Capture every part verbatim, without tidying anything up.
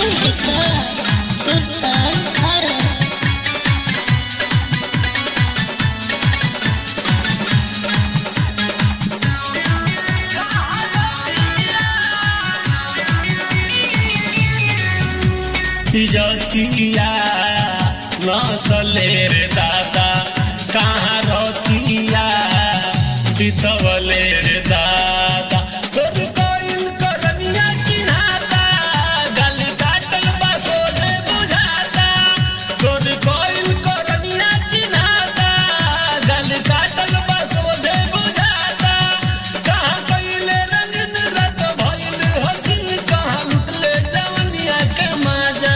जतिया नसले रे दादा कहाँ रतिया बितवले रे दादा तोर कोइल करनिया चिन्हाता गल काटल बसो ने बुझाता तोर कोइल करनिया चिन्हाता गल काटल बसो ने बुझाता कहाँ कइले रंगन रत भइल हसीन कहाँ लुटले जवनिया के मजा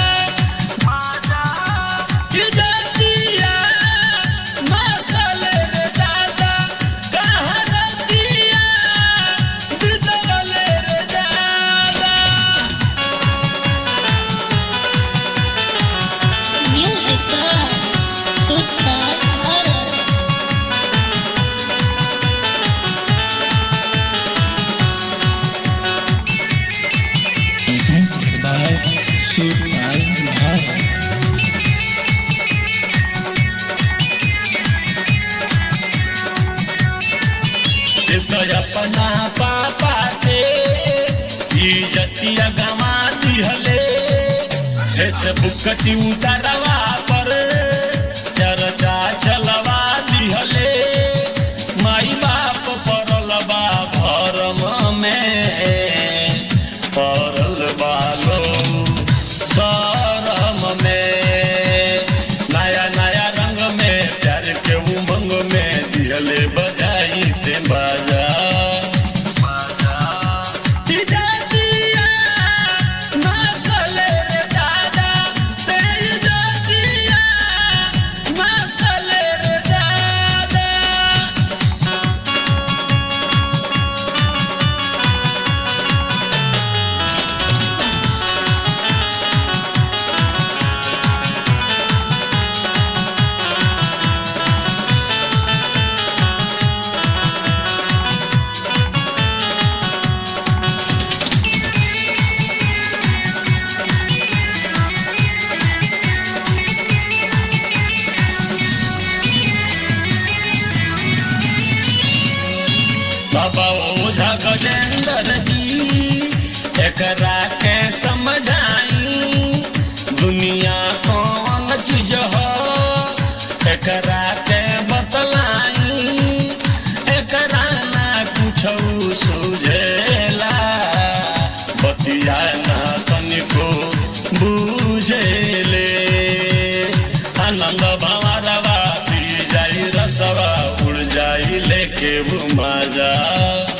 अपना पापा के इज्जतिया गवा दिहले फेसबुक ट्विटरवा पर चर्चा चलवा दिहले माई बाप पड़ल बा भरम में पड़ल बा लोग शरम में नया नया रंग में प्यार के उमंग में दिहले बजाई ते बाजा बाबा ओझा गजेंद्र जी एकरा के समझाई दुनिया कौन चीज हो एकरा के बतलाई एकरा ना कुछ सूझेला बतिया ना तनिको बुझेले आनंद भंवरवा पी जाई रसवा उड़ जाई लेके मजा।